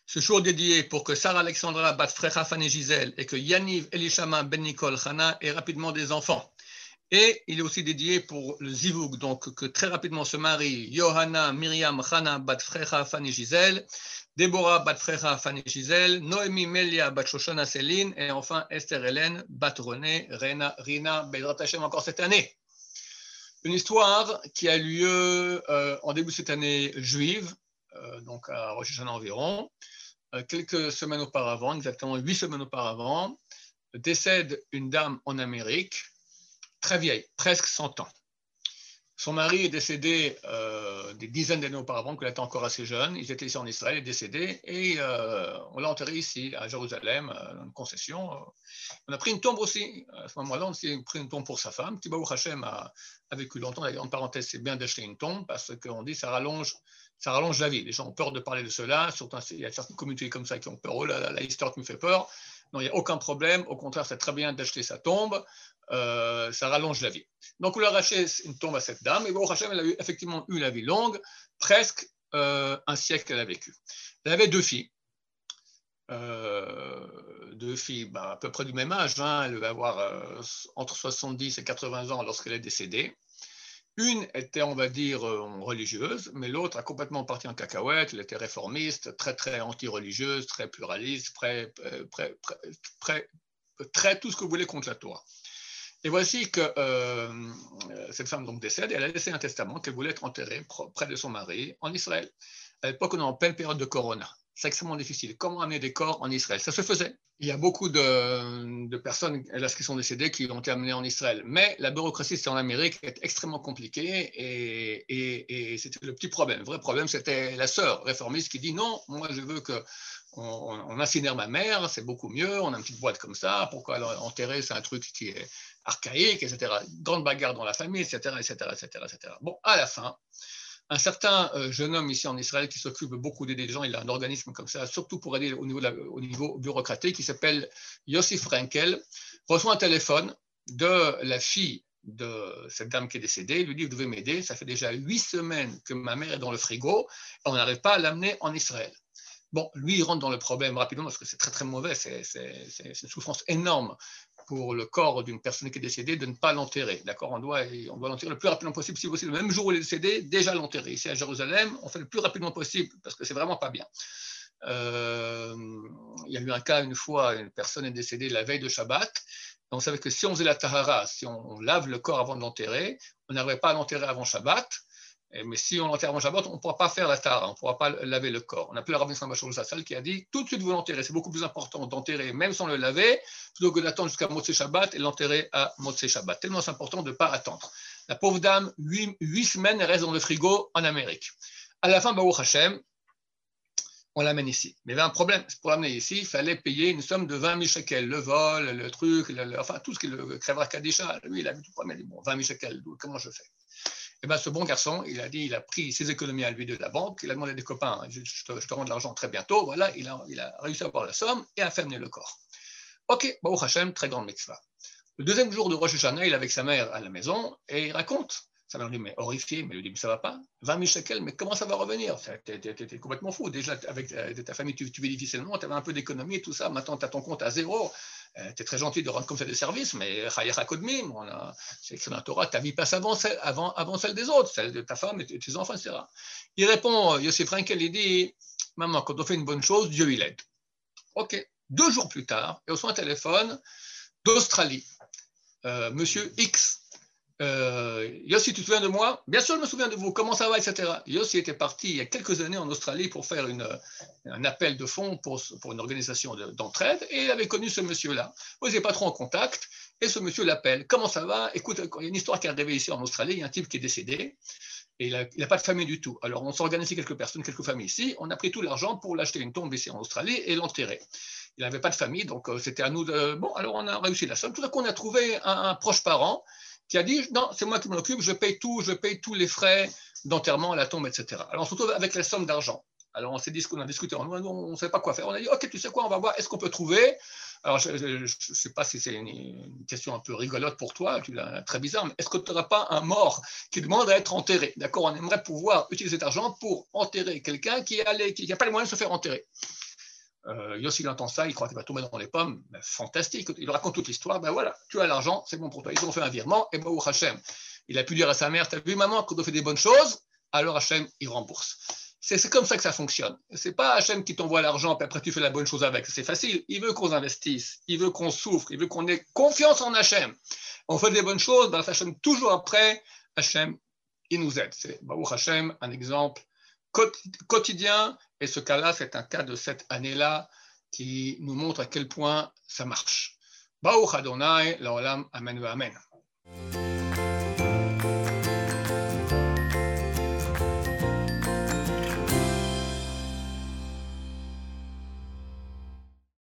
Ce jour dédié pour que Sarah Alexandra bat Frecha Fanny Gisèle et que Yaniv Elishama Ben Nicole Hana aient rapidement des enfants. Et il est aussi dédié pour le Zivug, donc que très rapidement se marient Johanna, Myriam, Hana, Bat Frecha, Fanny Gisèle, Déborah, Bat Frecha, Fanny Gisèle, Noémie, Melia, Bat Shoshana, Céline, et enfin Esther Hélène, Bat René, Rina, Bezrat Hashem encore cette année. Une histoire qui a lieu en début de cette année juive, donc à Rosh Hashanah environ, quelques semaines auparavant, exactement 8 semaines auparavant, décède une dame en Amérique, très vieille, presque 100 ans. Son mari est décédé des dizaines d'années auparavant, qu'il était encore assez jeune. Ils étaient ici en Israël, il est décédé, et on l'a enterré ici, à Jérusalem, dans une concession. On a pris une tombe aussi. À ce moment-là, on a pris une tombe pour sa femme. Petit Baruch Hashem a vécu longtemps. En parenthèse, c'est bien d'acheter une tombe, parce qu'on dit que ça rallonge la vie. Les gens ont peur de parler de cela, surtout il y a certaines communautés comme ça qui ont peur. Oh là là, la histoire qui me fait peur. Non, il n'y a aucun problème. Au contraire, c'est très bien d'acheter sa tombe. Ça rallonge la vie. Donc, on a racheté une tombe à cette dame, et Baruch Hashem, elle a effectivement eu la vie longue, presque un siècle qu'elle a vécu. Elle avait deux filles, à peu près du même âge, hein. Elle devait avoir entre 70 et 80 ans lorsqu'elle est décédée. Une était, on va dire, religieuse, mais l'autre a complètement parti en cacahuète. Elle était réformiste, très, très anti-religieuse, très pluraliste, très tout ce que vous voulez contre la Torah. Et voici que cette femme donc décède, et elle a laissé un testament qu'elle voulait être enterrée près de son mari en Israël. À l'époque, on est en pleine période de Corona. C'est extrêmement difficile. Comment amener des corps en Israël? Ça se faisait. Il y a beaucoup de personnes, hélas, qui sont décédées, qui ont été amenées en Israël. Mais la bureaucratie, c'est en Amérique, est extrêmement compliquée, et c'était le petit problème. Le vrai problème, c'était la sœur réformiste qui dit non, moi je veux qu'on incinère ma mère, c'est beaucoup mieux, on a une petite boîte comme ça, pourquoi enterrer, c'est un truc qui est archaïque, etc. Grande bagarre dans la famille, etc., etc., etc., etc. Bon, à la fin, un certain jeune homme ici en Israël qui s'occupe beaucoup d'aider les gens, il a un organisme comme ça, surtout pour aider au niveau bureaucratique, qui s'appelle Yossi Frankel, reçoit un téléphone de la fille de cette dame qui est décédée, il lui dit, vous devez m'aider, ça fait déjà 8 semaines que ma mère est dans le frigo, et on n'arrive pas à l'amener en Israël. Bon, lui, il rentre dans le problème rapidement, parce que c'est très très mauvais, c'est une souffrance énorme pour le corps d'une personne qui est décédée de ne pas l'enterrer. D'accord, on doit l'enterrer le plus rapidement possible, si possible. Le même jour où il est décédé, déjà l'enterrer. Ici à Jérusalem, on fait le plus rapidement possible parce que c'est vraiment pas bien. Il y a eu un cas une fois, une personne est décédée la veille de Shabbat. On savait que si on faisait la tahara, si on lave le corps avant de l'enterrer, on n'arriverait pas à l'enterrer avant Shabbat. Mais si on l'enterre avant Shabbat, on ne pourra pas faire la tahara, on ne pourra pas laver le corps. On a appelé le rabbin Saint Bachor Zassal qui a dit tout de suite vous l'enterrez. C'est beaucoup plus important d'enterrer même sans le laver plutôt que d'attendre jusqu'à Motzei Shabbat et l'enterrer à Motzei Shabbat. Tellement c'est important de ne pas attendre. La pauvre dame, 8 semaines, elle reste dans le frigo en Amérique. À la fin, Baruch Hashem, on l'amène ici. Mais il y avait un problème. Pour l'amener ici, il fallait payer une somme de 20 000 shekels. Le vol, le truc, enfin tout ce qui est le Krevar Kadisha. Lui, il a vu tout le problème. Il a dit bon, 20 000 shekels, comment je fais? Et bien, ce bon garçon, il a pris ses économies à lui de la banque, il a demandé à des copains, je te rends de l'argent très bientôt, voilà, il a réussi à avoir la somme et à faire venir le corps. Ok, Baruch Hashem, très grande mitzvah. Le deuxième jour de Rosh Hashanah, il est avec sa mère à la maison et il raconte. Sa mère lui dit, mais horrifié, mais il lui dit, mais ça va pas, 20 000 shekels, mais comment ça va revenir? T'es complètement fou. Déjà, avec ta famille, tu vis difficilement, tu avais un peu d'économie et tout ça, maintenant tu as ton compte à zéro. Tu es très gentil de rendre comme ça des services, mais Chayecha Kodmim, c'est écrit dans la Torah, ta vie passe avant celle des autres, celle de ta femme et tes enfants, etc. Il répond, Yossi Frankel, il dit, maman, quand on fait une bonne chose, Dieu il aide. Ok. 2 jours plus tard, il reçoit un téléphone d'Australie, monsieur X. Yossi, tu te souviens de moi? Bien sûr, je me souviens de vous. Comment ça va, etc. Yossi était parti il y a quelques années en Australie pour faire un appel de fonds pour une organisation d'entraide et il avait connu ce monsieur-là. Vous n'étiez pas trop en contact et ce monsieur l'appelle. Comment ça va? Écoute, il y a une histoire qui est arrivée ici en Australie. Il y a un type qui est décédé et il n'a pas de famille du tout. Alors, on s'est organisé quelques personnes, quelques familles ici. On a pris tout l'argent pour l'acheter une tombe ici en Australie et l'enterrer. Il n'avait pas de famille, donc c'était à nous de. Bon, alors on a réussi la somme. Tout à coup, on a trouvé un proche parent qui a dit non, c'est moi qui m'en occupe, je paye tous les frais d'enterrement à la tombe, etc. Alors on se retrouve avec la somme d'argent. Alors on s'est dit ce qu'on a discuté en nous, on ne savait pas quoi faire. On a dit ok, tu sais quoi, on va voir, est-ce qu'on peut trouver. Alors je ne sais pas si c'est une question un peu rigolote pour toi, très bizarre, mais est-ce que tu n'auras pas un mort qui demande à être enterré? D'accord, on aimerait pouvoir utiliser cet argent pour enterrer quelqu'un qui n'a pas les moyens de se faire enterrer. Yossi il entend ça, il croit qu'il va tomber dans les pommes. Ben, fantastique, il raconte toute l'histoire. Ben voilà, tu as l'argent, c'est bon pour toi. Ils ont fait un virement et Baruch Hashem. Il a pu dire à sa mère, t'as vu maman, quand on fait des bonnes choses, alors Hashem, il rembourse. C'est comme ça que ça fonctionne. C'est pas Hashem qui t'envoie l'argent, puis après tu fais la bonne chose avec. C'est facile. Il veut qu'on investisse, il veut qu'on souffre, il veut qu'on ait confiance en Hashem. On fait des bonnes choses, ben Hashem, toujours après, Hashem, il nous aide. C'est Baruch Hashem, un exemple quotidien. Et ce cas-là, c'est un cas de cette année-là qui nous montre à quel point ça marche. Baruch Adonai, Laolam, Amen, Amen.